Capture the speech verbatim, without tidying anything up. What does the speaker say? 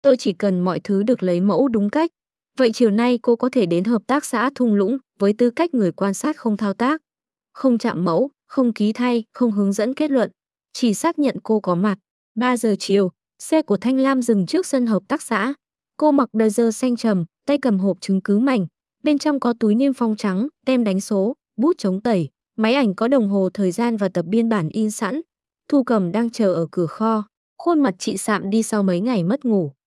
Tôi chỉ cần mọi thứ được lấy mẫu đúng cách. Vậy chiều nay cô có thể đến hợp tác xã thung lũng với tư cách người quan sát không thao tác, không chạm mẫu, không ký thay, không hướng dẫn kết luận, chỉ xác nhận cô có mặt. ba giờ chiều, xe của Thanh Lam dừng trước sân hợp tác xã. Cô mặc blazer xanh trầm, tay cầm hộp chứng cứ mảnh. Bên trong có túi niêm phong trắng, tem đánh số, bút chống tẩy, máy ảnh có đồng hồ thời gian và tập biên bản in sẵn. Thu Cầm đang chờ ở cửa kho. Khuôn mặt chị sạm đi sau mấy ngày mất ngủ.